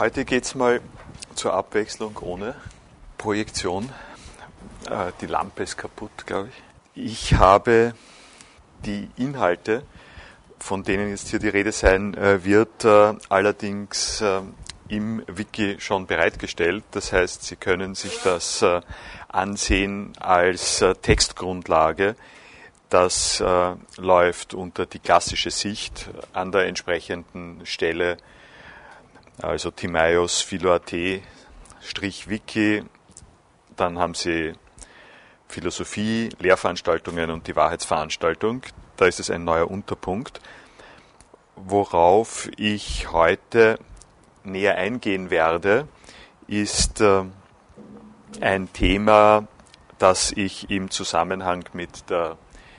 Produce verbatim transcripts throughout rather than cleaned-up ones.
Heute geht es mal zur Abwechslung ohne Projektion. Äh, die Lampe ist kaputt, glaube ich. Ich habe die Inhalte, von denen jetzt hier die Rede sein äh, wird, äh, allerdings äh, im Wiki schon bereitgestellt. Das heißt, Sie können sich das äh, ansehen als äh, Textgrundlage. Das äh, läuft unter die klassische Sicht an der entsprechenden Stelle, also Timaeus Philo.at Wiki. Dann haben Sie Philosophie, Lehrveranstaltungen und die Wahrheitsveranstaltung. Da ist es ein neuer Unterpunkt, worauf ich heute näher eingehen werde, ist äh, ein Thema, das ich im Zusammenhang mit der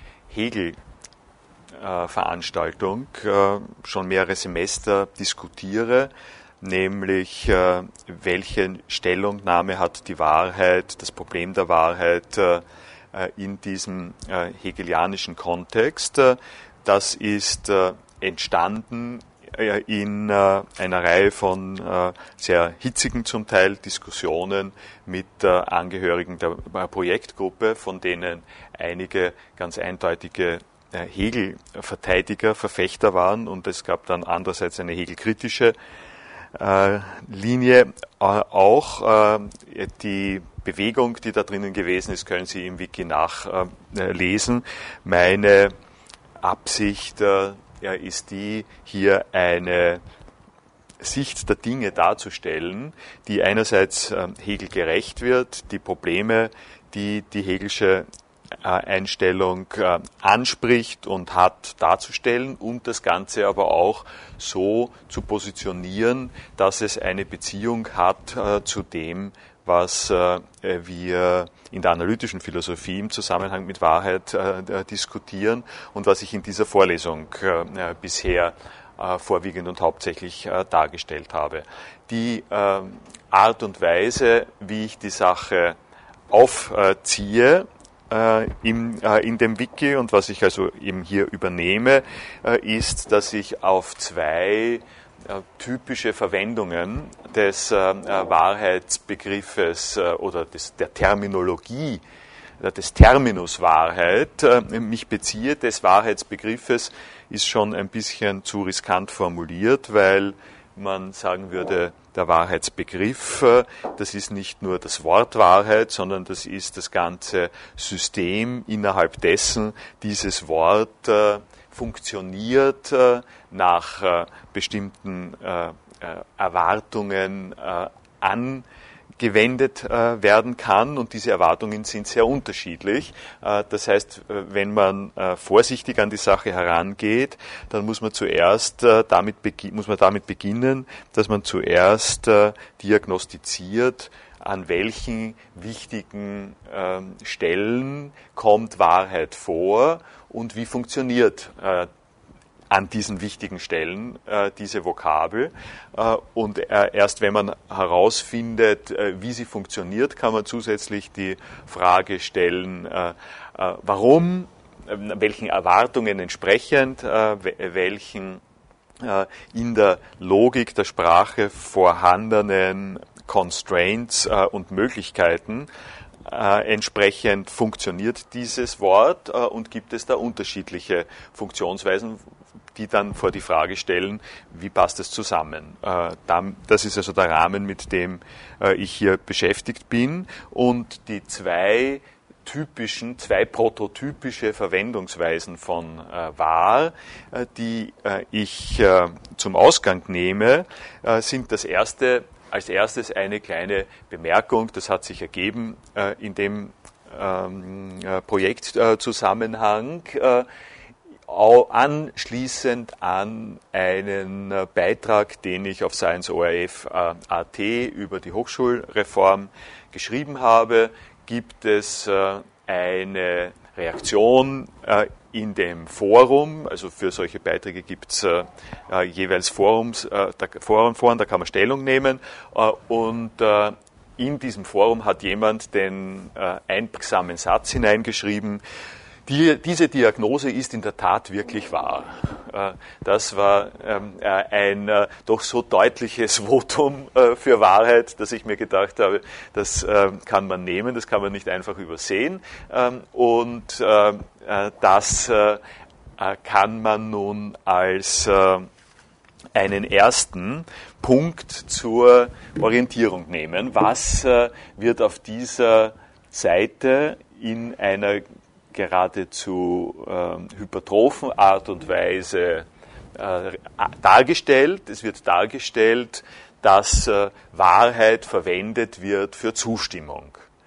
Hegel-Veranstaltung äh, schon mehrere Semester diskutiere, nämlich äh, welche Stellungnahme hat die Wahrheit, das Problem der Wahrheit äh, in diesem äh, hegelianischen Kontext. Das ist äh, entstanden äh, in äh, einer Reihe von äh, sehr hitzigen zum Teil Diskussionen mit äh, Angehörigen der äh, Projektgruppe, von denen einige ganz eindeutige äh, Hegel-Verteidiger, Verfechter waren, und es gab dann andererseits eine hegelkritische äh, Linie. Äh, auch äh, die Bewegung, die da drinnen gewesen ist, können Sie im Wiki nachlesen. Meine Absicht äh, ja, ist die, hier eine Sicht der Dinge darzustellen, die einerseits äh, Hegel gerecht wird, die Probleme, die die Hegelsche äh, Einstellung äh, anspricht und hat, darzustellen, und das Ganze aber auch so zu positionieren, dass es eine Beziehung hat äh, zu dem, was äh, wir in der analytischen Philosophie im Zusammenhang mit Wahrheit äh, diskutieren und was ich in dieser Vorlesung äh, bisher äh, vorwiegend und hauptsächlich äh, dargestellt habe. Die äh, Art und Weise, wie ich die Sache aufziehe äh, im, äh, in dem Wiki und was ich also eben hier übernehme, äh, ist, dass ich auf zwei typische Verwendungen des äh, Wahrheitsbegriffes äh, oder des, der Terminologie, äh, des Terminus Wahrheit äh, mich beziehe. Des Wahrheitsbegriffes ist schon ein bisschen zu riskant formuliert, weil man sagen würde, der Wahrheitsbegriff, äh, das ist nicht nur das Wort Wahrheit, sondern das ist das ganze System, innerhalb dessen dieses Wort äh, funktioniert, äh, nach äh, bestimmten äh, äh, Erwartungen äh, angewendet äh, werden kann, und diese Erwartungen sind sehr unterschiedlich. Äh, das heißt, wenn man äh, vorsichtig an die Sache herangeht, dann muss man zuerst äh, damit begi- muss man damit beginnen, dass man zuerst äh, diagnostiziert, an welchen wichtigen ähm, Stellen kommt Wahrheit vor und wie funktioniert äh, an diesen wichtigen Stellen äh, diese Vokabel. Äh, und äh, erst wenn man herausfindet, äh, wie sie funktioniert, kann man zusätzlich die Frage stellen, äh, äh, warum, äh, welchen Erwartungen entsprechend, äh, welchen äh, in der Logik der Sprache vorhandenen Constraints äh, und Möglichkeiten äh, entsprechend funktioniert dieses Wort, äh, und gibt es da unterschiedliche Funktionsweisen, die dann vor die Frage stellen, wie passt es zusammen. Äh, dann, das ist also der Rahmen, mit dem äh, ich hier beschäftigt bin, und die zwei typischen, zwei prototypische Verwendungsweisen von äh, wahr, äh, die äh, ich äh, zum Ausgang nehme, äh, sind das erste, als erstes eine kleine Bemerkung, das hat sich ergeben äh, in dem ähm, äh, Projektzusammenhang, äh, anschließend an einen Beitrag, den ich auf Science O R F Punkt A T über die Hochschulreform geschrieben habe, gibt es eine Reaktion in dem Forum. Also für solche Beiträge gibt es jeweils Forums, Foren, Foren, da kann man Stellung nehmen, und in diesem Forum hat jemand den einprägsamen Satz hineingeschrieben: Die, diese Diagnose ist in der Tat wirklich wahr. Äh, das war ähm, äh, ein äh, doch so deutliches Votum äh, für Wahrheit, dass ich mir gedacht habe, das äh, kann man nehmen, das kann man nicht einfach übersehen. Ähm, und äh, äh, das äh, kann man nun als äh, einen ersten Punkt zur Orientierung nehmen. Was äh, wird auf dieser Seite in einer geradezu äh, hypertrophen Art und Weise äh, dargestellt? Es wird dargestellt, dass äh, Wahrheit verwendet wird für Zustimmung.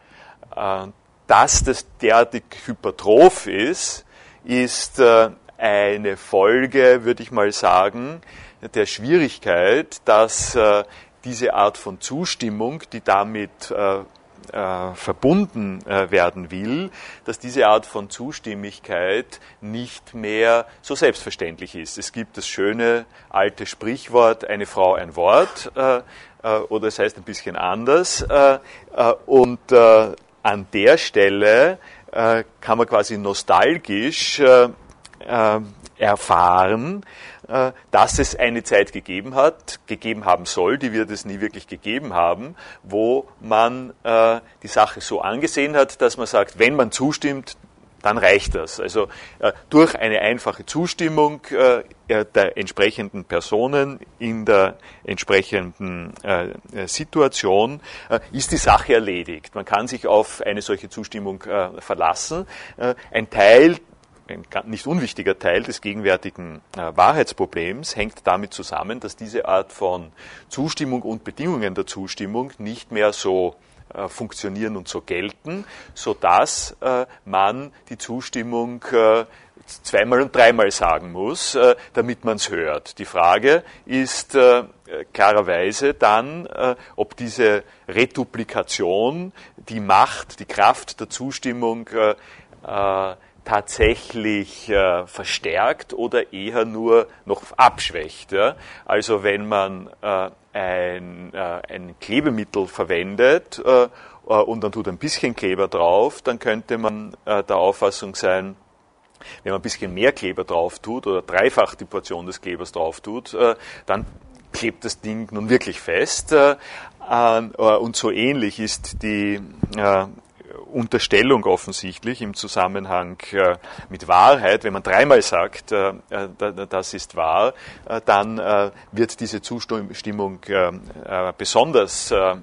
Äh, dass das derartig hypertroph ist, ist äh, eine Folge, würde ich mal sagen, der Schwierigkeit, dass äh, diese Art von Zustimmung, die damit äh, äh, verbunden äh, werden will, dass diese Art von Zustimmigkeit nicht mehr so selbstverständlich ist. Es gibt das schöne alte Sprichwort, eine Frau, ein Wort, äh, äh, oder es heißt ein bisschen anders. Äh, äh, und äh, an der Stelle äh, kann man quasi nostalgisch äh, äh, erfahren, äh, dass es eine Zeit gegeben hat, gegeben haben soll, die wird es nie wirklich gegeben haben, wo man äh, die Sache so angesehen hat, dass man sagt, wenn man zustimmt, dann reicht das. Also äh, durch eine einfache Zustimmung äh, der entsprechenden Personen in der entsprechenden äh, Situation äh, ist die Sache erledigt. Man kann sich auf eine solche Zustimmung äh, verlassen. Äh, ein Teil Ein nicht unwichtiger Teil des gegenwärtigen äh, Wahrheitsproblems hängt damit zusammen, dass diese Art von Zustimmung und Bedingungen der Zustimmung nicht mehr so äh, funktionieren und so gelten, sodass äh, man die Zustimmung äh, zweimal und dreimal sagen muss, äh, damit man es hört. Die Frage ist äh, klarerweise dann, äh, ob diese Reduplikation die Macht, die Kraft der Zustimmung äh, äh, tatsächlich äh, verstärkt oder eher nur noch abschwächt. Ja? Also wenn man äh, ein, äh, ein Klebemittel verwendet äh, äh, und dann tut ein bisschen Kleber drauf, dann könnte man äh, der Auffassung sein, wenn man ein bisschen mehr Kleber drauf tut oder dreifach die Portion des Klebers drauf tut, äh, dann klebt das Ding nun wirklich fest. Äh, äh, und so ähnlich ist die äh, Unterstellung offensichtlich im Zusammenhang äh, mit Wahrheit. Wenn man dreimal sagt, äh, das ist wahr, äh, dann äh, wird diese Zustimmung äh, äh, besonders äh,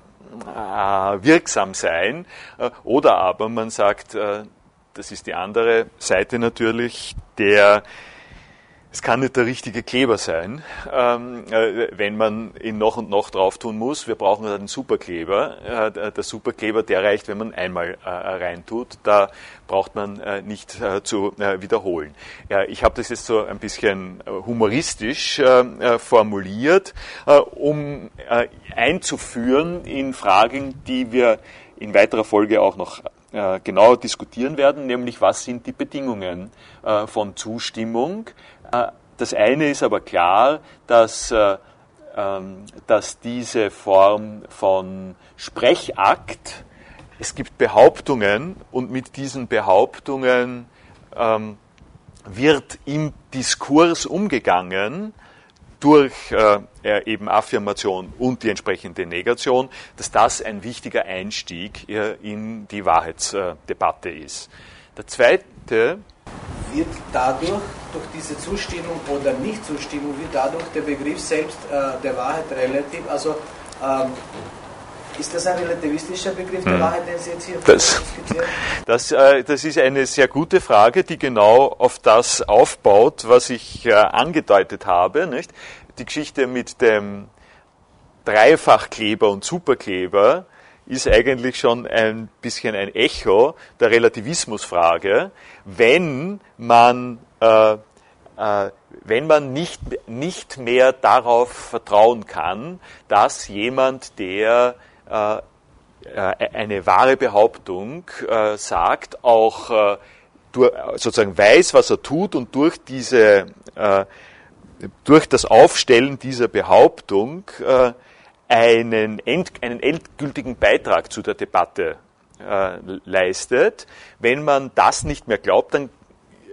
wirksam sein. Äh, oder aber man sagt, äh, das ist die andere Seite natürlich, der es kann nicht der richtige Kleber sein, ähm, äh, wenn man ihn noch und noch drauf tun muss. Wir brauchen einen Superkleber. Äh, der Superkleber, der reicht, wenn man einmal äh, reintut. Da braucht man äh, nicht äh, zu äh, wiederholen. Ja, ich habe das jetzt so ein bisschen humoristisch äh, formuliert, äh, um äh, einzuführen in Fragen, die wir in weiterer Folge auch noch äh, genauer diskutieren werden, nämlich was sind die Bedingungen äh, von Zustimmung. Das eine ist aber klar, dass, äh, ähm, dass diese Form von Sprechakt, es gibt Behauptungen und mit diesen Behauptungen ähm, wird im Diskurs umgegangen durch äh, eben Affirmation und die entsprechende Negation, dass das ein wichtiger Einstieg äh, in die Wahrheitsdebatte ist. Der zweite wird dadurch, durch diese Zustimmung oder Nichtzustimmung, wird dadurch der Begriff selbst äh, der Wahrheit relativ, also ähm, ist das ein relativistischer Begriff der hm. Wahrheit, den Sie jetzt hier das, skizzieren? Das, äh, das ist eine sehr gute Frage, die genau auf das aufbaut, was ich äh, angedeutet habe. Nicht? Die Geschichte mit dem Dreifachkleber und Superkleber ist eigentlich schon ein bisschen ein Echo der Relativismusfrage, wenn man, äh, äh, wenn man nicht, nicht mehr darauf vertrauen kann, dass jemand, der äh, eine wahre Behauptung äh, sagt, auch äh, durch, sozusagen weiß, was er tut und durch diese, äh, durch das Aufstellen dieser Behauptung äh, einen, end, einen endgültigen Beitrag zu der Debatte äh, leistet. Wenn man das nicht mehr glaubt, dann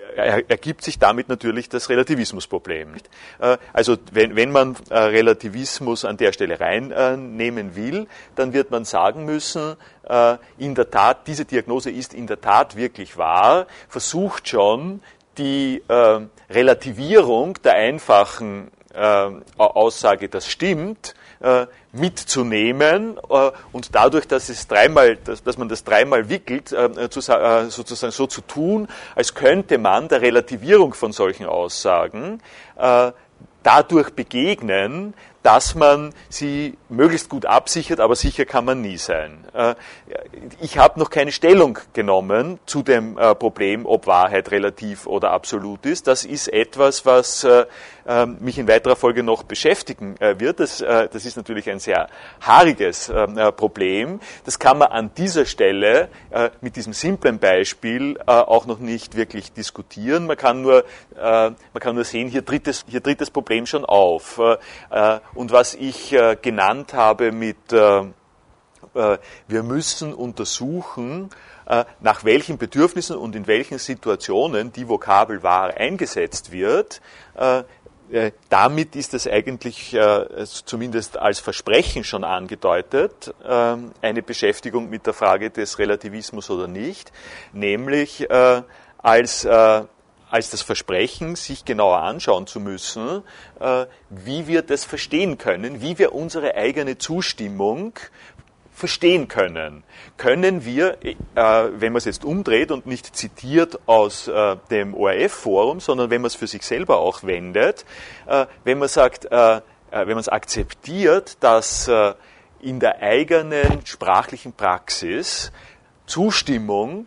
ergibt sich damit natürlich das Relativismusproblem. Also wenn, wenn man Relativismus an der Stelle reinnehmen will, dann wird man sagen müssen, in der Tat, diese Diagnose ist in der Tat wirklich wahr, versucht schon die Relativierung der einfachen Aussage, das stimmt, mitzunehmen und dadurch, dass es dreimal, dass, dass man das dreimal wickelt, sozusagen so zu tun, als könnte man der Relativierung von solchen Aussagen dadurch begegnen, dass man sie möglichst gut absichert, aber sicher kann man nie sein. Ich habe noch keine Stellung genommen zu dem Problem, ob Wahrheit relativ oder absolut ist. Das ist etwas, was mich in weiterer Folge noch beschäftigen wird. Das, das ist natürlich ein sehr haariges Problem. Das kann man an dieser Stelle mit diesem simplen Beispiel auch noch nicht wirklich diskutieren. Man kann nur, man kann nur sehen, hier tritt das, hier tritt das Problem schon auf. Und was ich äh, genannt habe mit, äh, äh, wir müssen untersuchen, äh, nach welchen Bedürfnissen und in welchen Situationen die Vokabel wahr eingesetzt wird, äh, äh, damit ist es eigentlich äh, zumindest als Versprechen schon angedeutet, äh, eine Beschäftigung mit der Frage des Relativismus oder nicht, nämlich äh, als äh, als das Versprechen, sich genauer anschauen zu müssen, äh, wie wir das verstehen können, wie wir unsere eigene Zustimmung verstehen können. Können wir, äh, wenn man es jetzt umdreht und nicht zitiert aus äh, dem O R F-Forum, sondern wenn man es für sich selber auch wendet, äh, wenn man sagt, äh, wenn man es akzeptiert, dass äh, in der eigenen sprachlichen Praxis Zustimmung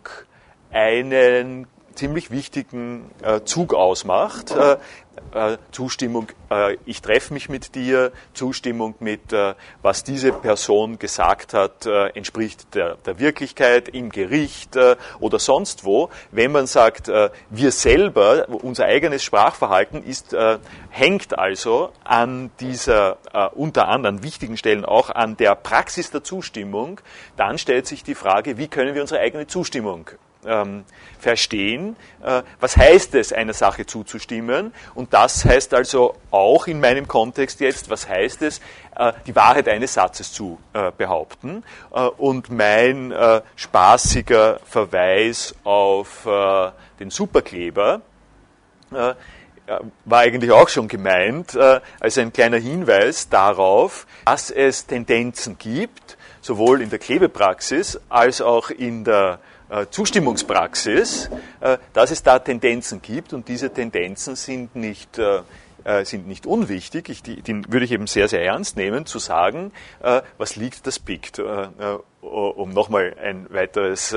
einen ziemlich wichtigen äh, Zug ausmacht. Äh, äh, Zustimmung, äh, ich treffe mich mit dir, Zustimmung mit, äh, was diese Person gesagt hat, äh, entspricht der, der Wirklichkeit im Gericht äh, oder sonst wo. Wenn man sagt, äh, wir selber, unser eigenes Sprachverhalten ist, äh, hängt also an dieser, äh, unter anderem wichtigen Stellen auch an der Praxis der Zustimmung, dann stellt sich die Frage, wie können wir unsere eigene Zustimmung Ähm, verstehen. Äh, was heißt es, einer Sache zuzustimmen? Und das heißt also auch in meinem Kontext jetzt, was heißt es, äh, die Wahrheit eines Satzes zu äh, behaupten? Äh, und mein äh, spaßiger Verweis auf äh, den Superkleber äh, war eigentlich auch schon gemeint, äh, als ein kleiner Hinweis darauf, dass es Tendenzen gibt, sowohl in der Klebepraxis als auch in der Zustimmungspraxis, dass es da Tendenzen gibt und diese Tendenzen sind nicht, sind nicht unwichtig. Ich, die, die würde ich eben sehr, sehr ernst nehmen, zu sagen, was liegt, das biegt. Um nochmal ein weiteres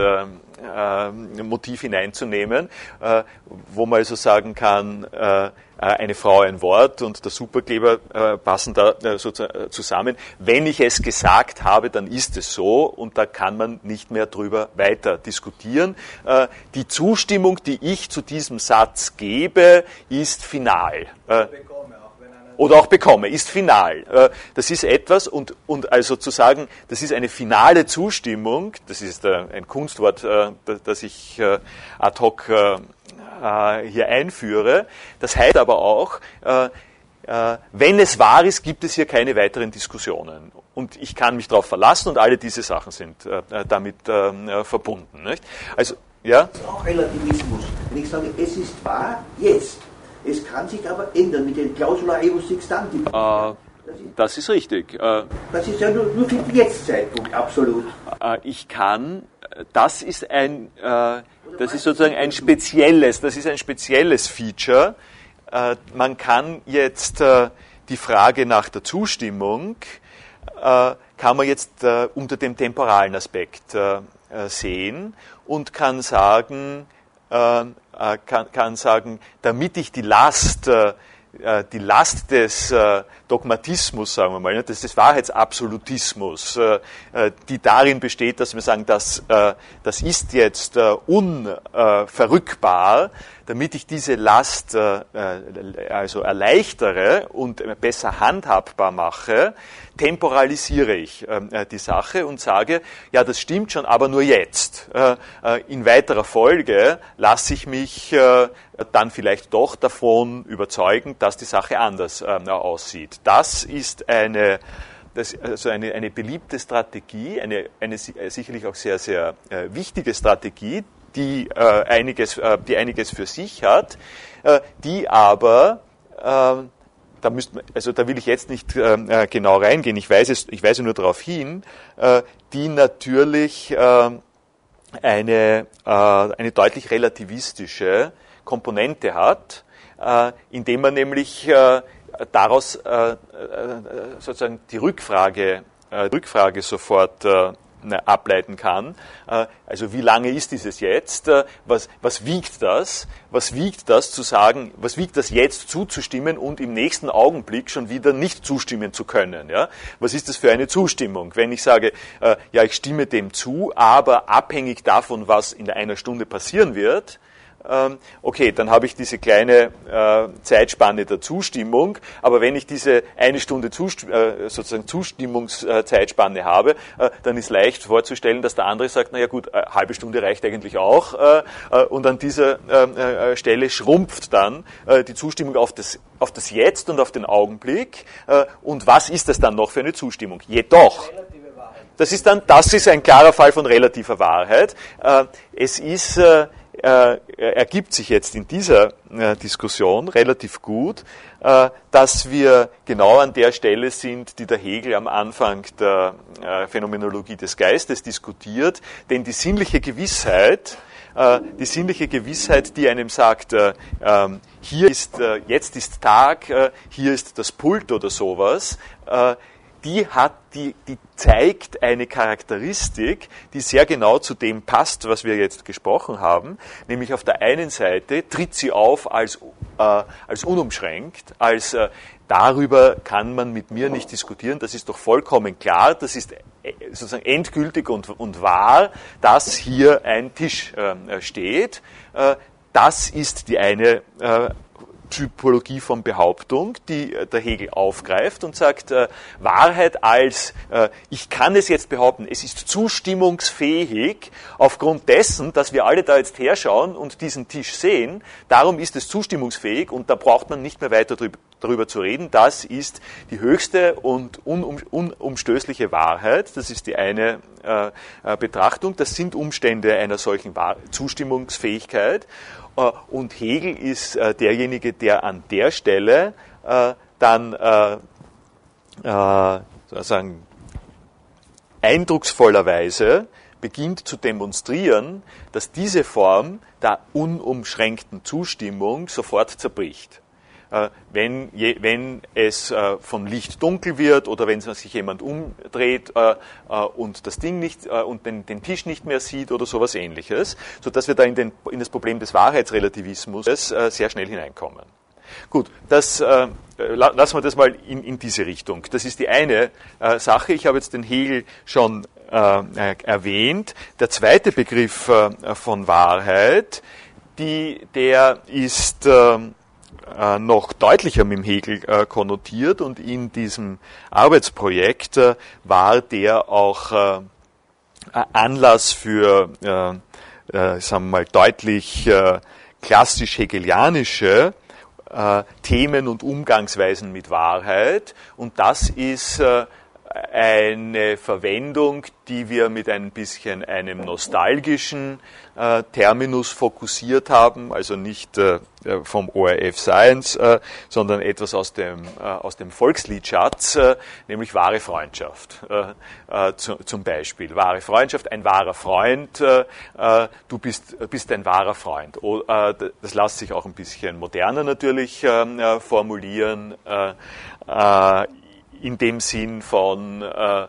Motiv hineinzunehmen, wo man also sagen kann, eine Frau, ein Wort und der Superkleber äh, passen da äh, so zusammen. Wenn ich es gesagt habe, dann ist es so und da kann man nicht mehr drüber weiter diskutieren. Äh, die Zustimmung, die ich zu diesem Satz gebe, ist final. Äh, oder auch bekomme, ist final. Äh, das ist etwas und, und also zu sagen, das ist eine finale Zustimmung, das ist äh, ein Kunstwort, äh, das ich äh, ad hoc äh, hier einführe. Das heißt aber auch, äh, äh, wenn es wahr ist, gibt es hier keine weiteren Diskussionen. Und ich kann mich darauf verlassen und alle diese Sachen sind äh, damit äh, verbunden. Nicht? Also, ja? Das ist auch Relativismus. Wenn ich sage, es ist wahr, jetzt. Es kann sich aber ändern mit den Clausula rebus sextanti. Äh, das, ist, das ist richtig. Äh, das ist ja nur, nur für den Jetzt-Zeitpunkt, absolut. Äh, ich kann, das ist ein... Äh, Das ist sozusagen ein spezielles, das ist ein spezielles Feature. Äh, man kann jetzt äh, die Frage nach der Zustimmung, äh, kann man jetzt äh, unter dem temporalen Aspekt äh, sehen und kann sagen, äh, kann, kann sagen, damit ich die Last, äh, die Last des, äh, Dogmatismus, sagen wir mal, ne, des, des Wahrheitsabsolutismus, äh, die darin besteht, dass wir sagen, das, äh, das ist jetzt äh, unverrückbar, damit ich diese Last äh, also erleichtere und besser handhabbar mache, temporalisiere ich äh, die Sache und sage, ja, das stimmt schon, aber nur jetzt. Äh, äh, in weiterer Folge lasse ich mich äh, dann vielleicht doch davon überzeugen, dass die Sache anders äh, aussieht. Das ist eine, das, also eine, eine beliebte Strategie, eine, eine sicherlich auch sehr, sehr äh, wichtige Strategie, die, äh, einiges, äh, die einiges für sich hat, äh, die aber äh, Da, müsst, also da will ich jetzt nicht äh, genau reingehen, ich weise, ich weise nur darauf hin, äh, die natürlich äh, eine, äh, eine deutlich relativistische Komponente hat, äh, indem man nämlich äh, daraus äh, sozusagen die Rückfrage, äh, Rückfrage sofort äh, ableiten kann. Also wie lange ist dieses jetzt? Was, was wiegt das? Was wiegt das zu sagen, was wiegt das jetzt zuzustimmen und im nächsten Augenblick schon wieder nicht zustimmen zu können? Ja? Was ist das für eine Zustimmung? Wenn ich sage, äh, ja, ich stimme dem zu, aber abhängig davon, was in einer Stunde passieren wird, okay, dann habe ich diese kleine äh, Zeitspanne der Zustimmung, aber wenn ich diese eine Stunde Zust- äh, sozusagen Zustimmungszeitspanne habe, äh, dann ist leicht vorzustellen, dass der andere sagt, naja gut, eine halbe Stunde reicht eigentlich auch, äh, äh, und an dieser äh, Stelle schrumpft dann äh, die Zustimmung auf das, auf das Jetzt und auf den Augenblick, äh, und was ist das dann noch für eine Zustimmung? Jedoch, das ist dann, das ist ein klarer Fall von relativer Wahrheit. Äh, es ist äh, Äh, ergibt sich jetzt in dieser äh, Diskussion relativ gut, äh, dass wir genau an der Stelle sind, die der Hegel am Anfang der äh, Phänomenologie des Geistes diskutiert, denn die sinnliche Gewissheit, äh, die sinnliche Gewissheit, die einem sagt, äh, äh, hier ist, äh, jetzt ist Tag, äh, hier ist das Pult oder sowas, äh, die hat, die, die zeigt eine Charakteristik, die sehr genau zu dem passt, was wir jetzt gesprochen haben. Nämlich auf der einen Seite tritt sie auf als, äh, als unumschränkt, als äh, darüber kann man mit mir nicht diskutieren, das ist doch vollkommen klar, das ist sozusagen endgültig und, und wahr, dass hier ein Tisch äh, steht. Äh, das ist die eine äh, Typologie von Behauptung, die äh, der Hegel aufgreift und sagt, äh, Wahrheit als, äh, ich kann es jetzt behaupten, es ist zustimmungsfähig aufgrund dessen, dass wir alle da jetzt herschauen und diesen Tisch sehen, darum ist es zustimmungsfähig und da braucht man nicht mehr weiter drüber, darüber zu reden, das ist die höchste und unum, unumstößliche Wahrheit, das ist die eine äh, äh, Betrachtung, das sind Umstände einer solchen Wahr- Zustimmungsfähigkeit. Und Hegel ist äh, derjenige, der an der Stelle äh, dann äh, äh, sozusagen eindrucksvollerweise beginnt zu demonstrieren, dass diese Form der unumschränkten Zustimmung sofort zerbricht. Äh, wenn, je, wenn es äh, von Licht dunkel wird oder wenn sich jemand umdreht äh, äh, und das Ding nicht äh, und den, den Tisch nicht mehr sieht oder sowas Ähnliches, sodass wir da in, den, in das Problem des Wahrheitsrelativismus äh, sehr schnell hineinkommen. Gut, das, äh, lassen wir das mal in, in diese Richtung. Das ist die eine äh, Sache. Ich habe jetzt den Hegel schon äh, erwähnt. Der zweite Begriff äh, von Wahrheit, die, der ist äh, noch deutlicher mit dem Hegel äh, konnotiert und in diesem Arbeitsprojekt äh, war der auch äh, Anlass für, äh, äh, sagen wir mal, deutlich äh, klassisch hegelianische äh, Themen und Umgangsweisen mit Wahrheit, und das ist äh, eine Verwendung, die wir mit ein bisschen einem nostalgischen äh, Terminus fokussiert haben, also nicht äh, vom O R F Science, äh, sondern etwas aus dem, äh, aus dem Volksliedschatz, äh, nämlich wahre Freundschaft. Äh, äh, zu, zum Beispiel wahre Freundschaft, ein wahrer Freund, äh, äh, du bist, bist ein wahrer Freund. O, äh, das lässt sich auch ein bisschen moderner natürlich äh, formulieren, äh, äh, in dem Sinn von, äh,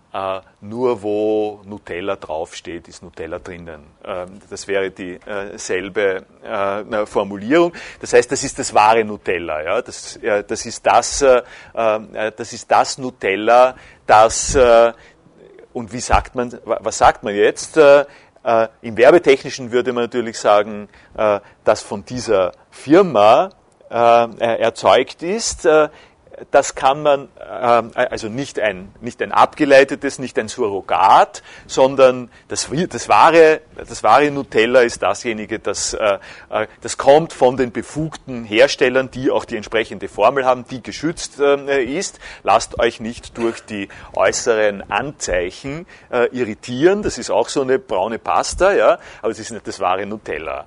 äh, nur wo Nutella draufsteht, ist Nutella drinnen. Ähm, das wäre dieselbe äh, Formulierung. Das heißt, das ist das wahre Nutella. Ja? Das, äh, das, ist das, äh, das ist das Nutella, das, äh, und wie sagt man, was sagt man jetzt? Äh, äh, Im Werbetechnischen würde man natürlich sagen, äh, das von dieser Firma äh, erzeugt ist. Äh, Das kann man, also nicht ein, nicht ein abgeleitetes, nicht ein Surrogat, sondern das, das, wahre, das wahre Nutella ist dasjenige, das, das kommt von den befugten Herstellern, die auch die entsprechende Formel haben, die geschützt ist. Lasst euch nicht durch die äußeren Anzeichen irritieren. Das ist auch so eine braune Pasta, ja, aber es ist nicht das wahre Nutella.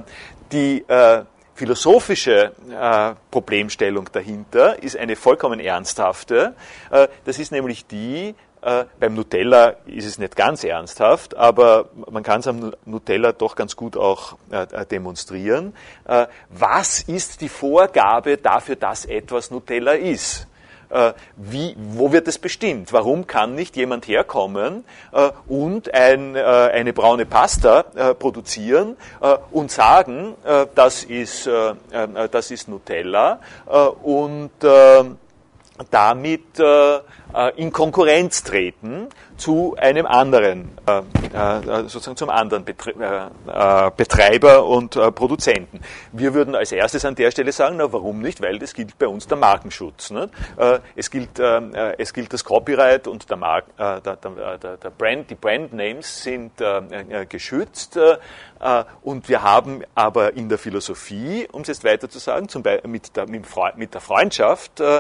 Die philosophische äh, Problemstellung dahinter ist eine vollkommen ernsthafte. Äh, das ist nämlich die, äh, beim Nutella ist es nicht ganz ernsthaft, aber man kann es am Nutella doch ganz gut auch äh, demonstrieren. Äh, was ist die Vorgabe dafür, dass etwas Nutella ist? Wie, wo wird es bestimmt? Warum kann nicht jemand herkommen äh, und ein, äh, eine braune Pasta äh, produzieren äh, und sagen, äh, das ist, äh, äh, das ist Nutella äh, und äh, damit äh, in Konkurrenz treten zu einem anderen, äh, sozusagen zum anderen Betre- äh, Betreiber und äh, Produzenten. Wir würden als erstes an der Stelle sagen, na warum nicht? Weil das gilt bei uns der Markenschutz. Ne? Äh, es gilt, äh, es gilt das Copyright und der, Mark, äh, der, der, der Brand, die Brandnames sind äh, geschützt. Äh, und wir haben aber in der Philosophie, um es jetzt weiter zu sagen, zum Beispiel mit der, mit der Freundschaft äh,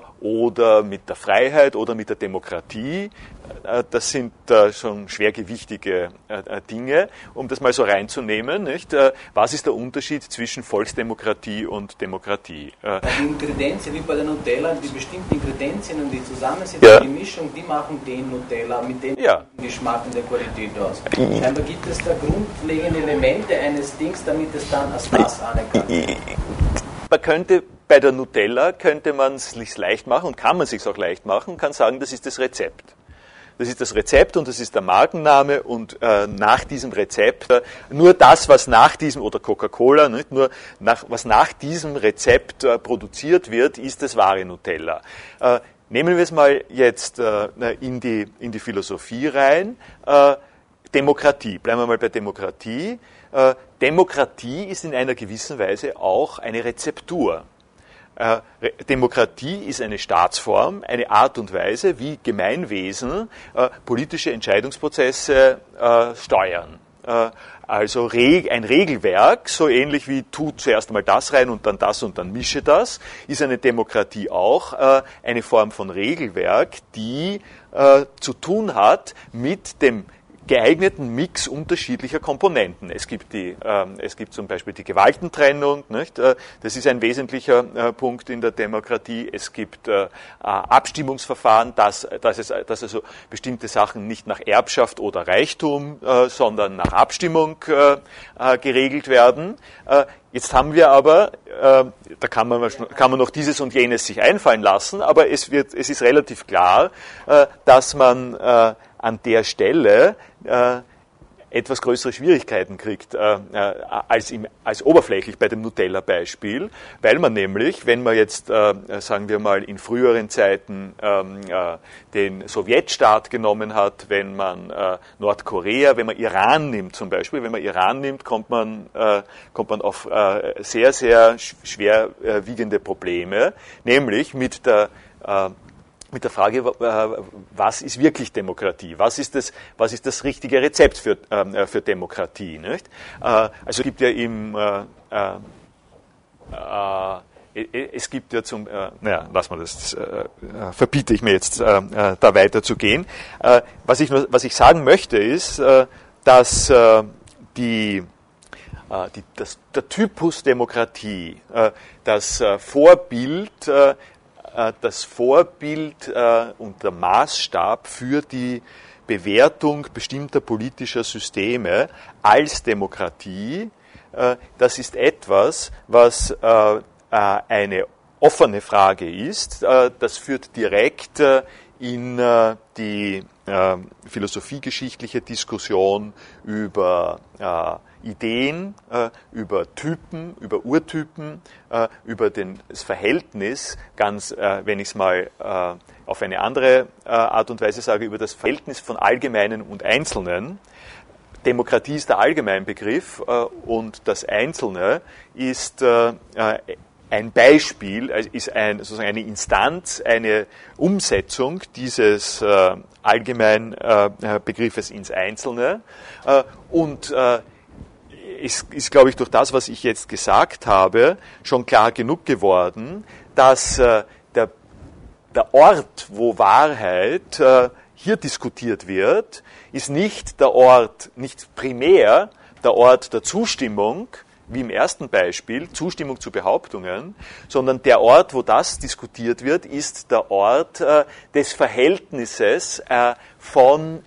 oder mit der Freiheit oder mit der Demokratie, äh, das sind äh, schon schwergewichtige äh, Dinge, um das mal so reinzunehmen. Nicht? Äh, was ist der Unterschied zwischen Volksdemokratie und Demokratie? Äh, die Ingredienzien, wie bei der Nutella, die bestimmten Ingredienzien und die Zusammensetzung, ja. Die Mischung, die machen den Nutella mit dem ja. Geschmack und der Qualität aus. Scheinbar gibt es da grundlegende Elemente eines Dings, damit es dann als das anerkannt wird. Man könnte bei der Nutella könnte man es sich leicht machen und kann man es sich auch leicht machen und kann sagen, das ist das Rezept. Das ist das Rezept und das ist der Markenname und äh, nach diesem Rezept, äh, nur das, was nach diesem, oder Coca-Cola, nicht nur nach, was nach diesem Rezept äh, produziert wird, ist das wahre Nutella. Äh, nehmen wir es mal jetzt äh, in, die, in die Philosophie rein. Äh, Demokratie, bleiben wir mal bei Demokratie. Äh, Demokratie ist in einer gewissen Weise auch eine Rezeptur. Äh, Demokratie ist eine Staatsform, eine Art und Weise, wie Gemeinwesen äh, politische Entscheidungsprozesse äh, steuern. Äh, also reg, ein Regelwerk, so ähnlich wie tu zuerst einmal das rein und dann das und dann mische das, ist eine Demokratie auch äh, eine Form von Regelwerk, die äh, zu tun hat mit dem geeigneten Mix unterschiedlicher Komponenten. Es gibt, die, ähm, es gibt zum Beispiel die Gewaltentrennung, nicht? Äh, das ist ein wesentlicher äh, Punkt in der Demokratie. Es gibt äh, Abstimmungsverfahren, dass, dass, es, dass also bestimmte Sachen nicht nach Erbschaft oder Reichtum, äh, sondern nach Abstimmung äh, äh, geregelt werden. Äh, Jetzt haben wir aber, äh, da kann man, kann man noch dieses und jenes sich einfallen lassen, aber es, wird, es ist relativ klar, äh, dass man äh, an der Stelle äh, etwas größere Schwierigkeiten kriegt äh, äh, als, im, als oberflächlich bei dem Nutella-Beispiel, weil man nämlich, wenn man jetzt, äh, sagen wir mal, in früheren Zeiten ähm, äh, den Sowjetstaat genommen hat, wenn man äh, Nordkorea, wenn man Iran nimmt zum Beispiel, wenn man Iran nimmt, kommt man, äh, kommt man auf äh, sehr, sehr schwerwiegende Probleme, nämlich mit der äh, mit der Frage, was ist wirklich Demokratie? Was ist das, was ist das richtige Rezept für, äh, für Demokratie? Nicht? Äh, also es gibt ja im, äh, äh, es gibt ja zum, äh, naja, lass mal das, äh, verbiete ich mir jetzt, äh, da weiterzugehen. Äh, was ich nur, was ich sagen möchte ist, äh, dass äh, die Die, das, der Typus Demokratie, äh, das äh, Vorbild, äh, das Vorbild äh, und der Maßstab für die Bewertung bestimmter politischer Systeme als Demokratie, äh, das ist etwas, was äh, eine offene Frage ist. Äh, das führt direkt äh, in äh, die äh, philosophiegeschichtliche Diskussion über äh, Ideen, äh, über Typen, über Urtypen, äh, über den, das Verhältnis, ganz, äh, wenn ich es mal äh, auf eine andere äh, Art und Weise sage, über das Verhältnis von Allgemeinen und Einzelnen. Demokratie ist der Allgemeinbegriff äh, und das Einzelne ist äh, ein Beispiel, ist ein, sozusagen eine Instanz, eine Umsetzung dieses äh, Allgemeinbegriffes äh, ins Einzelne. Äh, und äh, es ist, glaube ich, durch das, was ich jetzt gesagt habe, schon klar genug geworden, dass äh, der, der Ort, wo Wahrheit äh, hier diskutiert wird, ist nicht der Ort, nicht primär der Ort der Zustimmung, wie im ersten Beispiel, Zustimmung zu Behauptungen, sondern der Ort, wo das diskutiert wird, ist der Ort äh, des Verhältnisses äh, von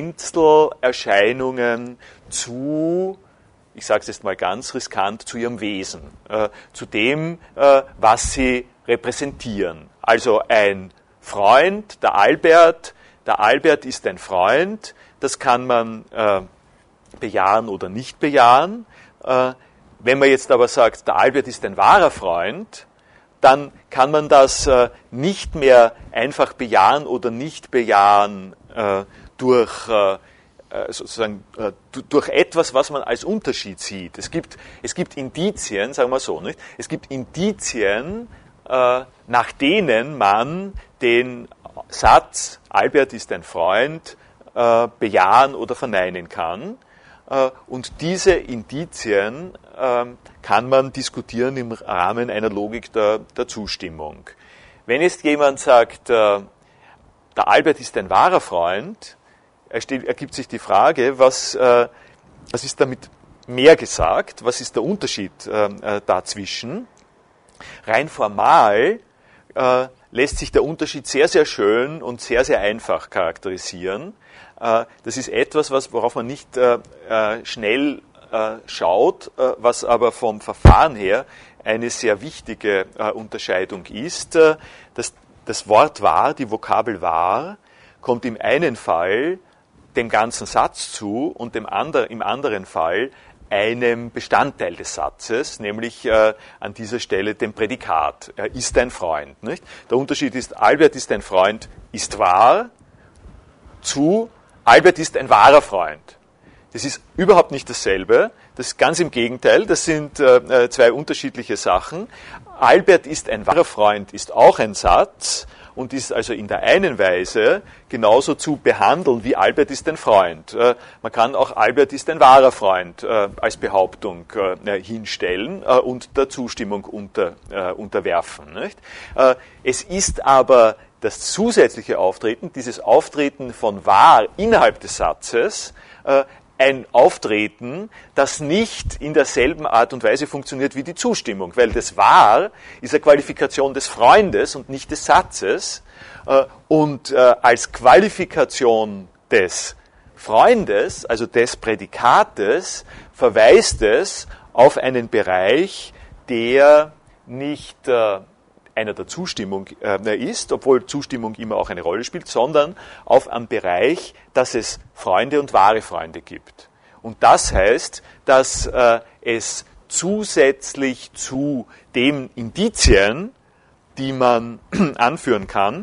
Einzelerscheinungen zu, ich sage es jetzt mal ganz riskant, zu ihrem Wesen, äh, zu dem, äh, was sie repräsentieren. Also ein Freund, der Albert, der Albert ist ein Freund, das kann man äh, bejahen oder nicht bejahen. Äh, Wenn man jetzt aber sagt, der Albert ist ein wahrer Freund, dann kann man das äh, nicht mehr einfach bejahen oder nicht bejahen äh, durch, äh, sozusagen, äh, durch etwas, was man als Unterschied sieht. Es gibt, es gibt Indizien, sagen wir so, nicht? Es gibt Indizien, äh, nach denen man den Satz, Albert ist ein Freund, äh, bejahen oder verneinen kann. Und diese Indizien äh, kann man diskutieren im Rahmen einer Logik der, der Zustimmung. Wenn jetzt jemand sagt, äh, der Albert ist ein wahrer Freund, ergibt sich die Frage, was, äh, was ist damit mehr gesagt? Was ist der Unterschied äh, dazwischen? Rein formal äh, lässt sich der Unterschied sehr, sehr schön und sehr, sehr einfach charakterisieren. Das ist etwas, was, worauf man nicht äh, schnell äh, schaut, äh, was aber vom Verfahren her eine sehr wichtige äh, Unterscheidung ist. Äh, das, das Wort wahr, die Vokabel wahr, kommt im einen Fall dem ganzen Satz zu und dem andre, im anderen Fall einem Bestandteil des Satzes, nämlich äh, an dieser Stelle dem Prädikat. Er ist ein Freund. Nicht? Der Unterschied ist, Albert ist ein Freund, ist wahr, zu Albert ist ein wahrer Freund. Das ist überhaupt nicht dasselbe. Das ist ganz im Gegenteil. Das sind äh, zwei unterschiedliche Sachen. Albert ist ein wahrer Freund ist auch ein Satz und ist also in der einen Weise genauso zu behandeln wie Albert ist ein Freund. Äh, man kann auch Albert ist ein wahrer Freund äh, als Behauptung äh, hinstellen äh, und der Zustimmung unter, äh, unterwerfen. Nicht? Äh, es ist aber das zusätzliche Auftreten, dieses Auftreten von wahr innerhalb des Satzes, äh, ein Auftreten, das nicht in derselben Art und Weise funktioniert wie die Zustimmung, weil das wahr ist eine Qualifikation des Freundes und nicht des Satzes äh, und äh, als Qualifikation des Freundes, also des Prädikates, verweist es auf einen Bereich, der nicht äh, einer der Zustimmung äh, ist, obwohl Zustimmung immer auch eine Rolle spielt, sondern auf einen Bereich, dass es Freunde und wahre Freunde gibt. Und das heißt, dass äh, es zusätzlich zu den Indizien, die man anführen kann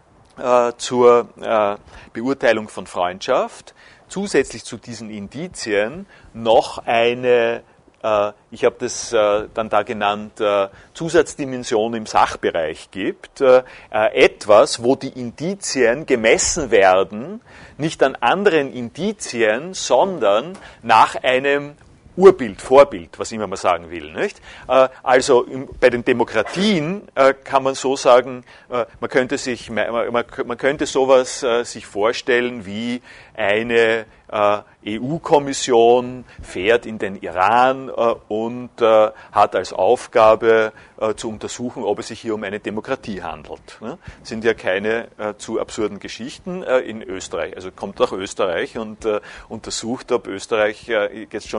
äh, zur äh, Beurteilung von Freundschaft, zusätzlich zu diesen Indizien noch eine ich habe das dann da genannt, Zusatzdimension im Sachbereich gibt. Etwas, wo die Indizien gemessen werden, nicht an anderen Indizien, sondern nach einem Urbild, Vorbild, was immer man sagen will. Nicht? Also bei den Demokratien kann man so sagen, man könnte sich, man könnte sowas sich vorstellen wie eine E U-Kommission fährt in den Iran äh, und äh, hat als Aufgabe äh, zu untersuchen, ob es sich hier um eine Demokratie handelt. Ne? Das sind ja keine äh, zu absurden Geschichten äh, in Österreich. Also kommt nach Österreich und äh, untersucht, ob Österreich äh, jetzt schon in den Faschismus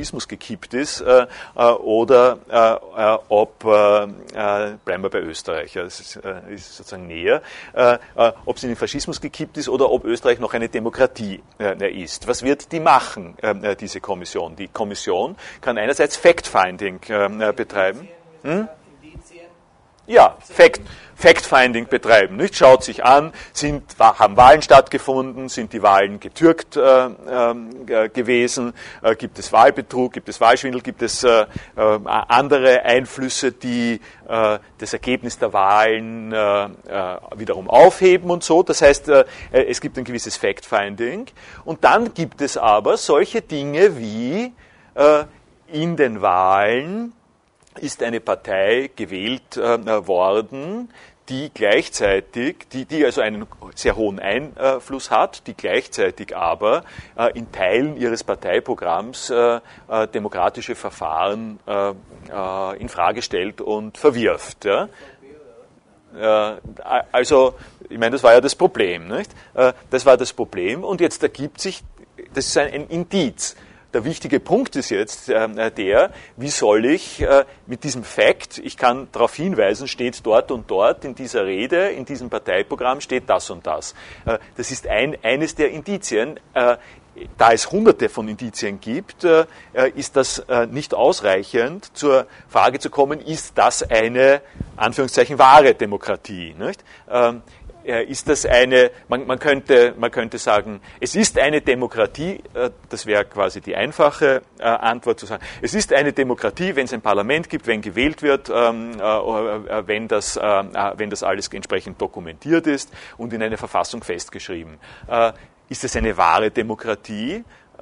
Faschismus gekippt ist äh, äh, oder äh, ob, äh, äh, bleiben wir bei Österreich, ja, das ist, äh, ist sozusagen näher, äh, äh, ob es in den Faschismus gekippt ist oder ob Österreich noch eine Demokratie äh, ist. Was wird die machen, äh, diese Kommission? Die Kommission kann einerseits Fact-Finding äh, betreiben. Hm? Ja, Fact, Fact-Finding betreiben. Nicht? Schaut sich an, sind, haben Wahlen stattgefunden, sind die Wahlen getürkt äh, äh, gewesen, äh, gibt es Wahlbetrug, gibt es Wahlschwindel, gibt es äh, äh, andere Einflüsse, die äh, das Ergebnis der Wahlen äh, äh, wiederum aufheben und so. Das heißt, äh, es gibt ein gewisses Fact-Finding. Und dann gibt es aber solche Dinge wie äh, in den Wahlen ist eine Partei gewählt äh, worden, die gleichzeitig, die, die also einen sehr hohen Einfluss hat, die gleichzeitig aber äh, in Teilen ihres Parteiprogramms äh, äh, demokratische Verfahren äh, äh, in Frage stellt und verwirft. Ja? Äh, also, ich meine, das war ja das Problem, nicht? Äh, das war das Problem und jetzt ergibt sich, das ist ein, ein Indiz. Der wichtige Punkt ist jetzt äh, der, wie soll ich äh, mit diesem Fact, ich kann darauf hinweisen, steht dort und dort in dieser Rede, in diesem Parteiprogramm steht das und das. Äh, das ist ein, eines der Indizien. Äh, da es hunderte von Indizien gibt, äh, ist das äh, nicht ausreichend, zur Frage zu kommen, ist das eine, Anführungszeichen, wahre Demokratie, nicht? Ähm, Ist das eine, man, man, könnte, man könnte sagen, es ist eine Demokratie, das wäre quasi die einfache Antwort zu sagen, es ist eine Demokratie, wenn es ein Parlament gibt, wenn gewählt wird, wenn das, wenn das alles entsprechend dokumentiert ist und in eine Verfassung festgeschrieben. Ist es eine wahre Demokratie,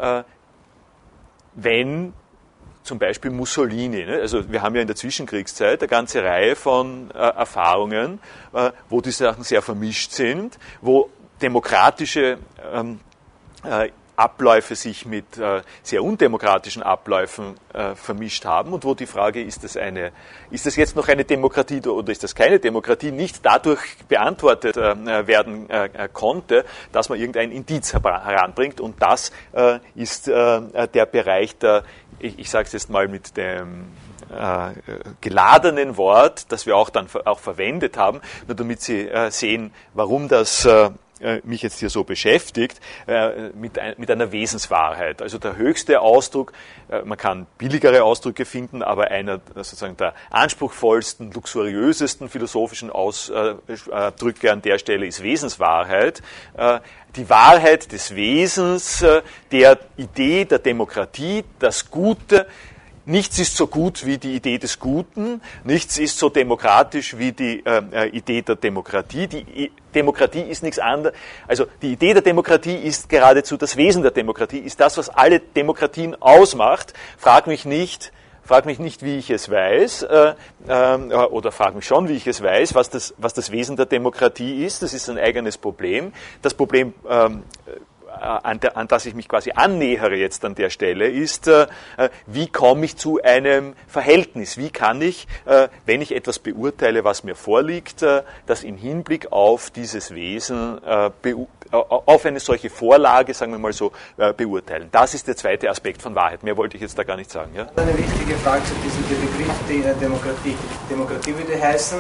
wenn zum Beispiel Mussolini, ne? Also wir haben ja in der Zwischenkriegszeit eine ganze Reihe von äh, Erfahrungen, äh, wo die Sachen sehr vermischt sind, wo demokratische ähm, äh, Abläufe sich mit äh, sehr undemokratischen Abläufen äh, vermischt haben und wo die Frage, ist das eine, ist das jetzt noch eine Demokratie oder ist das keine Demokratie, nicht dadurch beantwortet äh, werden äh, konnte, dass man irgendein Indiz heranbringt und das äh, ist äh, der Bereich der, ich, ich sage es jetzt mal mit dem äh, geladenen Wort, das wir auch dann auch verwendet haben, nur damit Sie äh, sehen, warum das äh, mich jetzt hier so beschäftigt, äh, mit, ein, mit einer Wesenswahrheit. Also der höchste Ausdruck, äh, man kann billigere Ausdrücke finden, aber einer sozusagen der anspruchsvollsten, luxuriösesten philosophischen Ausdrücke an der Stelle ist Wesenswahrheit. Äh, die Wahrheit des Wesens, äh, der Idee der Demokratie, das Gute. Nichts ist so gut wie die Idee des Guten, nichts ist so demokratisch wie die äh, Idee der Demokratie. Die I- Demokratie ist nichts anderes, also die Idee der Demokratie ist geradezu das Wesen der Demokratie, ist das, was alle Demokratien ausmacht. Frag mich nicht, frag mich nicht, wie ich es weiß, äh, äh, oder frag mich schon, wie ich es weiß, was das, was das Wesen der Demokratie ist. Das ist ein eigenes Problem. Das Problem ähm, An, der, an das ich mich quasi annähere jetzt an der Stelle, ist, äh, wie komme ich zu einem Verhältnis? Wie kann ich, äh, wenn ich etwas beurteile, was mir vorliegt, äh, das im Hinblick auf dieses Wesen, äh, beu- auf eine solche Vorlage, sagen wir mal so, äh, beurteilen? Das ist der zweite Aspekt von Wahrheit. Mehr wollte ich jetzt da gar nicht sagen. Ja? Eine wichtige Frage zu diesem Begriff der Demokratie. Demokratie würde heißen,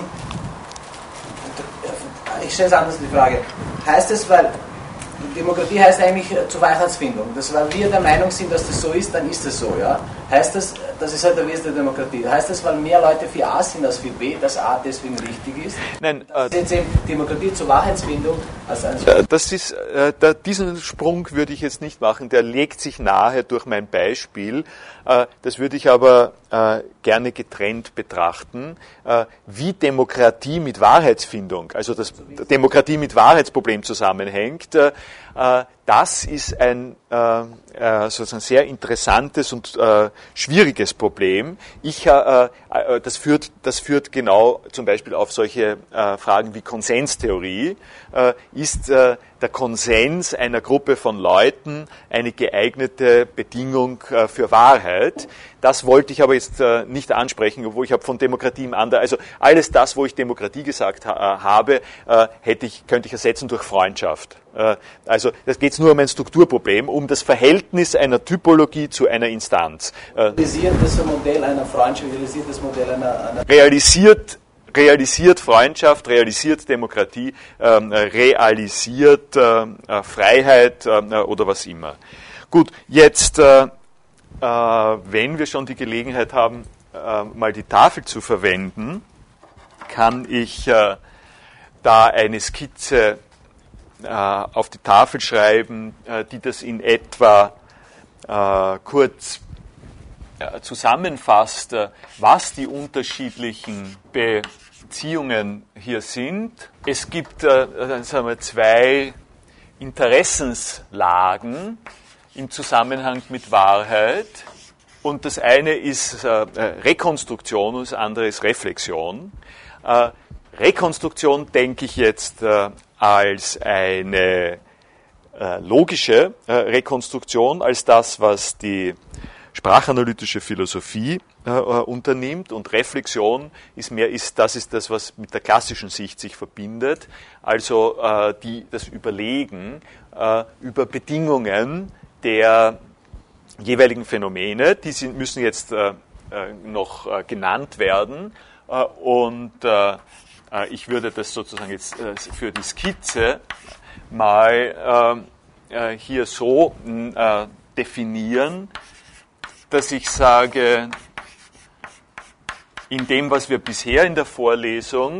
ich stelle es anders die Frage, heißt es, weil Demokratie heißt eigentlich zur Wahrheitsfindung. Das, weil wir der Meinung sind, dass das so ist, dann ist das so. Ja? Heißt das, das ist halt der Wesen der Demokratie. Heißt das, weil mehr Leute für A sind als für B, dass A deswegen richtig ist? Nein, das ist jetzt eben Demokratie zur Wahrheitsfindung als ein äh, das ist, äh, da, diesen Sprung würde ich jetzt nicht machen, der legt sich nahe durch mein Beispiel. Äh, das würde ich aber äh, gerne getrennt betrachten, äh, wie Demokratie mit Wahrheitsfindung, also das Demokratie mit Wahrheitsproblem zusammenhängt. Äh, Das ist ein äh, äh, sozusagen sehr interessantes und äh, schwieriges Problem. Ich, äh, äh, das, führt, das führt genau zum Beispiel auf solche äh, Fragen wie Konsenstheorie. Äh, ist äh, der Konsens einer Gruppe von Leuten eine geeignete Bedingung äh, für Wahrheit? Das wollte ich aber jetzt äh, nicht ansprechen, obwohl ich habe von Demokratie im anderen, also alles das, wo ich Demokratie gesagt ha- habe, äh, hätte ich, könnte ich ersetzen durch Freundschaft. Äh, also Also das geht nur um ein Strukturproblem, um das Verhältnis einer Typologie zu einer Instanz. Realisiert das Modell einer Freundschaft, realisiert das Modell einer... einer realisiert, realisiert Freundschaft, realisiert Demokratie, äh, realisiert äh, Freiheit äh, oder was immer. Gut, jetzt, äh, äh, wenn wir schon die Gelegenheit haben, äh, mal die Tafel zu verwenden, kann ich äh, da eine Skizze äh, auf die Tafel schreiben, äh, die das in etwa äh, kurz äh, zusammenfasst, äh, was die unterschiedlichen Beziehungen hier sind. Es gibt äh, sagen wir, zwei Interessenslagen im Zusammenhang mit Wahrheit. Und das eine ist äh, Rekonstruktion und das andere ist Reflexion. Äh, Rekonstruktion denke ich jetzt äh, als eine äh, logische äh, Rekonstruktion, als das, was die sprachanalytische Philosophie äh, unternimmt, und Reflexion ist mehr, ist, das ist das, was mit der klassischen Sicht sich verbindet, also äh, die, das Überlegen äh, über Bedingungen der jeweiligen Phänomene, die sind, müssen jetzt äh, noch äh, genannt werden, äh, und äh, ich würde das sozusagen jetzt äh, für die Skizze mal äh, hier so äh, definieren, dass ich sage, in dem, was wir bisher in der Vorlesung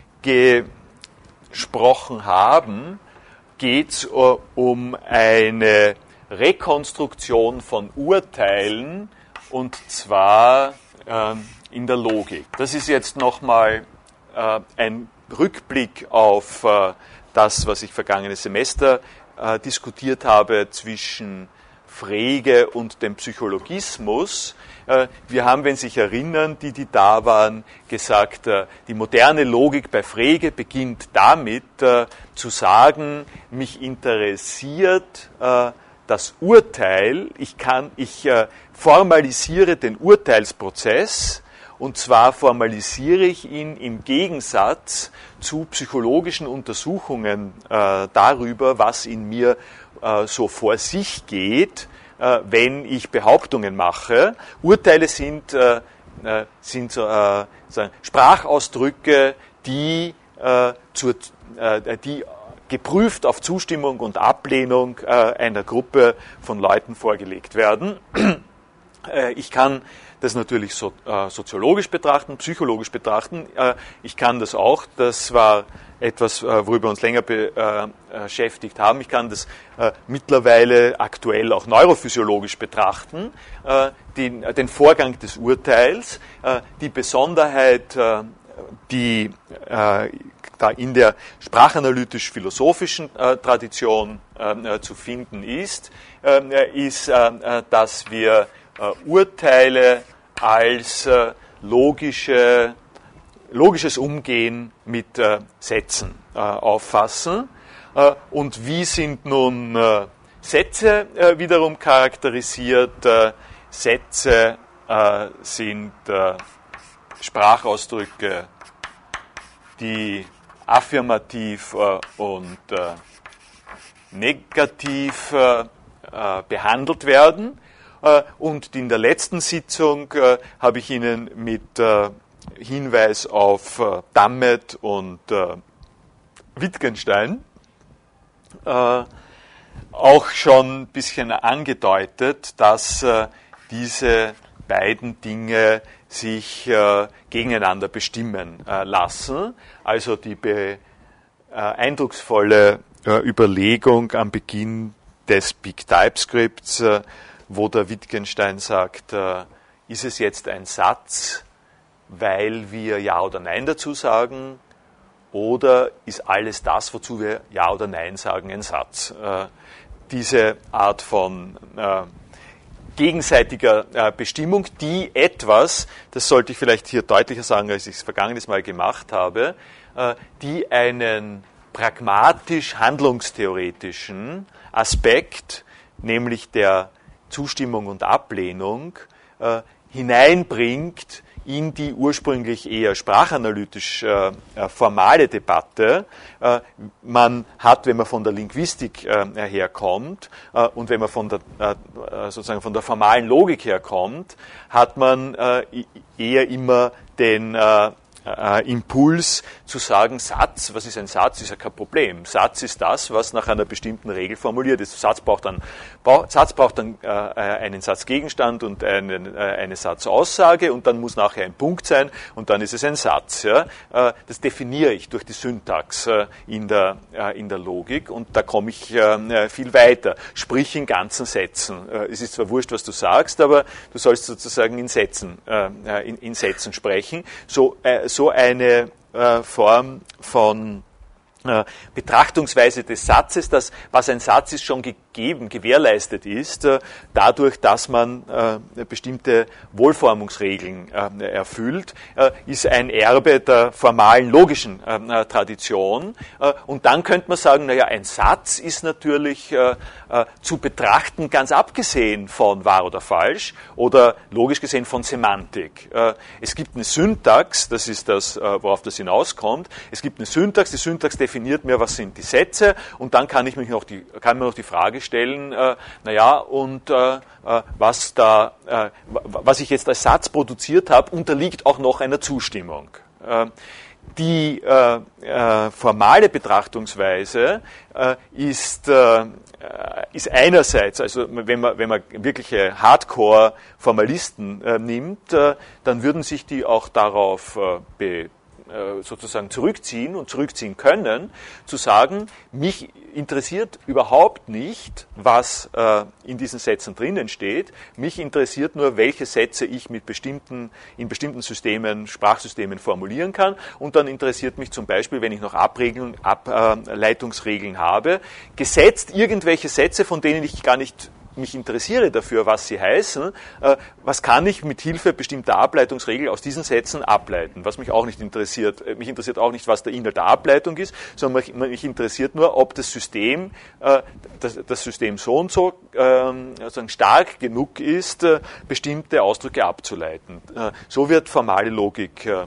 gesprochen haben, geht es uh, um eine Rekonstruktion von Urteilen, und zwar äh, in der Logik. Das ist jetzt nochmal äh, ein Rückblick auf äh, das, was ich vergangenes Semester äh, diskutiert habe zwischen Frege und dem Psychologismus. Wir haben, wenn Sie sich erinnern, die, die da waren, gesagt, die moderne Logik bei Frege beginnt damit, zu sagen, mich interessiert das Urteil, ich kann, ich formalisiere den Urteilsprozess, und zwar formalisiere ich ihn im Gegensatz zu psychologischen Untersuchungen darüber, was in mir so vor sich geht, äh, wenn ich Behauptungen mache. Urteile sind, äh, sind äh, Sprachausdrücke, die, äh, zur, äh, die geprüft auf Zustimmung und Ablehnung äh, einer Gruppe von Leuten vorgelegt werden. äh, ich kann das natürlich so, äh, soziologisch betrachten, psychologisch betrachten. Äh, ich kann das auch, das war etwas, worüber wir uns länger be, äh, beschäftigt haben. Ich kann das äh, mittlerweile aktuell auch neurophysiologisch betrachten, äh, den, den Vorgang des Urteils, äh, die Besonderheit, äh, die äh, da in der sprachanalytisch-philosophischen äh, Tradition äh, zu finden ist, äh, ist, äh, dass wir äh, Urteile als äh, logische logisches Umgehen mit äh, Sätzen äh, auffassen. Äh, und wie sind nun äh, Sätze äh, wiederum charakterisiert? Äh, Sätze äh, sind äh, Sprachausdrücke, die affirmativ äh, und äh, negativ äh, äh, behandelt werden. Äh, und in der letzten Sitzung äh, habe ich Ihnen mit äh, Hinweis auf äh, Dammet und äh, Wittgenstein äh, auch schon ein bisschen angedeutet, dass äh, diese beiden Dinge sich äh, gegeneinander bestimmen äh, lassen. Also die be, äh, eindrucksvolle äh, Überlegung am Beginn des Big TypeScripts, äh, wo der Wittgenstein sagt, äh, ist es jetzt ein Satz, weil wir Ja oder Nein dazu sagen, oder ist alles das, wozu wir Ja oder Nein sagen, ein Satz? Äh, diese Art von äh, gegenseitiger äh, Bestimmung, die etwas, das sollte ich vielleicht hier deutlicher sagen, als ich es vergangenes Mal gemacht habe, äh, die einen pragmatisch-handlungstheoretischen Aspekt, nämlich der Zustimmung und Ablehnung, äh, hineinbringt in die ursprünglich eher sprachanalytisch äh, formale Debatte. Äh, man hat, wenn man von der Linguistik äh, herkommt äh, und wenn man von der, äh, sozusagen von der formalen Logik herkommt, hat man äh, eher immer den äh, Äh, Impuls zu sagen, Satz, was ist ein Satz, ist ja kein Problem. Satz ist das, was nach einer bestimmten Regel formuliert ist. Satz braucht dann, Satz braucht dann äh, einen Satzgegenstand und einen, äh, eine Satzaussage und dann muss nachher ein Punkt sein und dann ist es ein Satz. Ja? Äh, das definiere ich durch die Syntax äh, in, der, äh, in der Logik und da komme ich äh, viel weiter. Sprich in ganzen Sätzen. Äh, es ist zwar wurscht, was du sagst, aber du sollst sozusagen in Sätzen, äh, in, in Sätzen sprechen. So, äh, so eine äh, Form von äh, Betrachtungsweise des Satzes, dass was ein Satz ist, schon gegeben, gewährleistet ist, äh, dadurch, dass man äh, bestimmte Wohlformungsregeln äh, erfüllt, äh, ist ein Erbe der formalen logischen äh, Tradition. Äh, und dann könnte man sagen, naja, ein Satz ist natürlich äh, äh, zu betrachten, ganz abgesehen von wahr oder falsch oder logisch gesehen von Semantik. Äh, es gibt eine Syntax, das ist das, äh, worauf das hinauskommt. Es gibt eine Syntax, die Syntax definiert mir, was sind die Sätze und dann kann ich mich noch die, kann mir noch die Frage stellen, äh, naja, und äh, was da, äh, was ich jetzt als Satz produziert habe, unterliegt auch noch einer Zustimmung. Äh, die äh, äh, formale Betrachtungsweise äh, ist, äh, ist einerseits, also wenn man, wenn man wirkliche Hardcore-Formalisten äh, nimmt, äh, dann würden sich die auch darauf äh, be sozusagen zurückziehen und zurückziehen können, zu sagen, mich interessiert überhaupt nicht, was äh, in diesen Sätzen drinnen steht, mich interessiert nur, welche Sätze ich mit bestimmten, in bestimmten Systemen, Sprachsystemen formulieren kann und dann interessiert mich zum Beispiel, wenn ich noch Abregeln, Ableitungsregeln äh, habe, gesetzt irgendwelche Sätze, von denen ich gar nicht mich interessiere dafür, was sie heißen, äh, was kann ich mit Hilfe bestimmter Ableitungsregeln aus diesen Sätzen ableiten, was mich auch nicht interessiert. Mich interessiert auch nicht, was der Inhalt der Ableitung ist, sondern mich, mich interessiert nur, ob das System, äh, das, das System so und so äh, sozusagen stark genug ist, äh, bestimmte Ausdrücke abzuleiten. Äh, so wird formale Logik äh,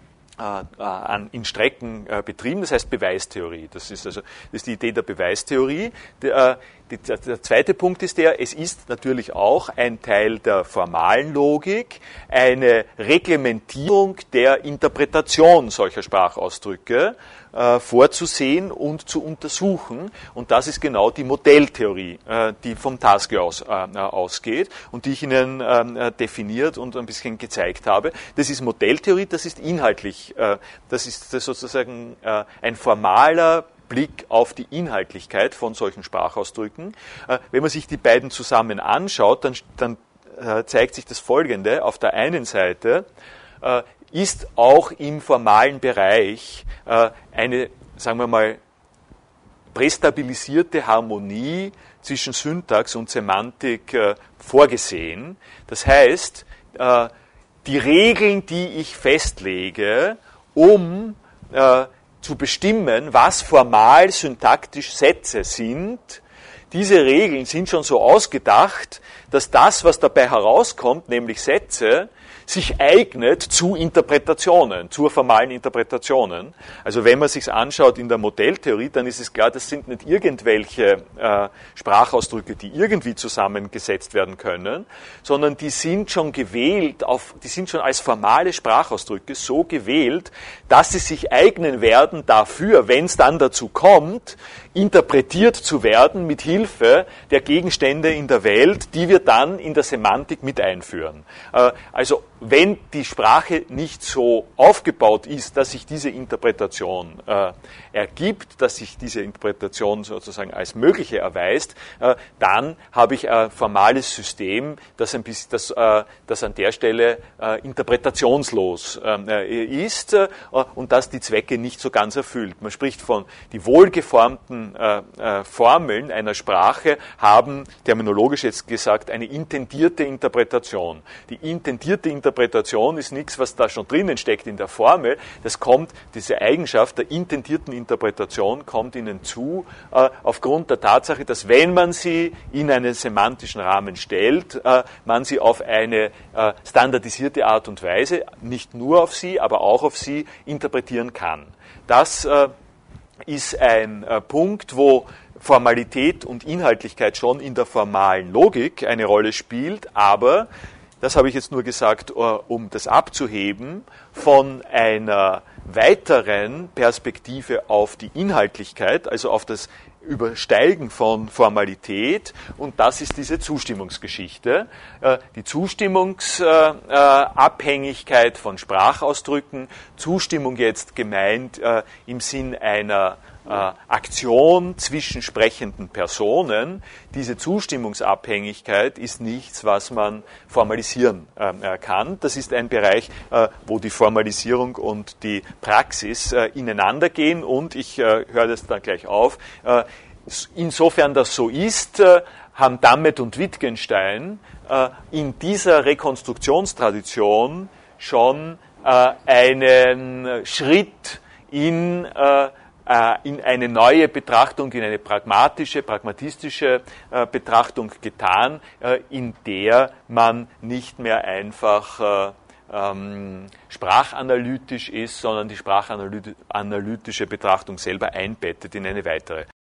An, in Strecken äh, betrieben, das heißt Beweistheorie. Das ist also das ist die Idee der Beweistheorie. Der, die, der zweite Punkt ist der, es ist natürlich auch ein Teil der formalen Logik, eine Reglementierung der Interpretation solcher Sprachausdrücke äh, vorzusehen und zu untersuchen. Und das ist genau die Modelltheorie, äh, die vom Taske aus, äh, ausgeht und die ich Ihnen äh, definiert und ein bisschen gezeigt habe. Das ist Modelltheorie, das ist inhaltlich, äh, das ist das sozusagen äh, ein formaler Blick auf die Inhaltlichkeit von solchen Sprachausdrücken. Äh, wenn man sich die beiden zusammen anschaut, dann, dann äh, zeigt sich das Folgende. Auf der einen Seite äh, ist auch im formalen Bereich äh, eine, sagen wir mal, prästabilisierte Harmonie zwischen Syntax und Semantik äh, vorgesehen. Das heißt, äh, die Regeln, die ich festlege, um äh, zu bestimmen, was formal syntaktisch Sätze sind, diese Regeln sind schon so ausgedacht, dass das, was dabei herauskommt, nämlich Sätze, sich eignet zu Interpretationen, zu formalen Interpretationen. Also wenn man sich anschaut in der Modelltheorie, dann ist es klar, das sind nicht irgendwelche äh, Sprachausdrücke, die irgendwie zusammengesetzt werden können, sondern die sind schon gewählt, auf, die sind schon als formale Sprachausdrücke so gewählt, dass sie sich eignen werden dafür, wenn es dann dazu kommt, interpretiert zu werden mit Hilfe der Gegenstände in der Welt, die wir dann in der Semantik mit einführen. Äh, also wenn die Sprache nicht so aufgebaut ist, dass sich diese Interpretation äh, ergibt, dass sich diese Interpretation sozusagen als mögliche erweist, äh, dann habe ich ein formales System, das, ein bisschen, das, äh, das an der Stelle äh, interpretationslos äh, ist äh, und das die Zwecke nicht so ganz erfüllt. Man spricht von die wohlgeformten äh, äh, Formeln einer Sprache haben, terminologisch jetzt gesagt, eine intendierte Interpretation. Die intendierte Interpretation Interpretation ist nichts, was da schon drinnen steckt in der Formel. Das kommt, diese Eigenschaft der intendierten Interpretation kommt Ihnen zu, äh, aufgrund der Tatsache, dass wenn man sie in einen semantischen Rahmen stellt, äh, man sie auf eine äh, standardisierte Art und Weise, nicht nur auf sie, aber auch auf sie interpretieren kann. Das äh, ist ein äh, Punkt, wo Formalität und Inhaltlichkeit schon in der formalen Logik eine Rolle spielt, aber, das habe ich jetzt nur gesagt, um das abzuheben, von einer weiteren Perspektive auf die Inhaltlichkeit, also auf das Übersteigen von Formalität, und das ist diese Zustimmungsgeschichte. Die Zustimmungsabhängigkeit von Sprachausdrücken, Zustimmung jetzt gemeint im Sinn einer Aktion zwischen sprechenden Personen. Diese Zustimmungsabhängigkeit ist nichts, was man formalisieren äh, kann. Das ist ein Bereich, äh, wo die Formalisierung und die Praxis äh, ineinander gehen, und ich äh, höre das dann gleich auf. Äh, insofern das so ist, äh, haben Dammet und Wittgenstein äh, in dieser Rekonstruktionstradition schon äh, einen Schritt in äh, in eine neue Betrachtung, in eine pragmatische, pragmatistische äh, Betrachtung getan, äh, in der man nicht mehr einfach äh, ähm, sprachanalytisch ist, sondern die sprachanalytische Betrachtung selber einbettet in eine weitere.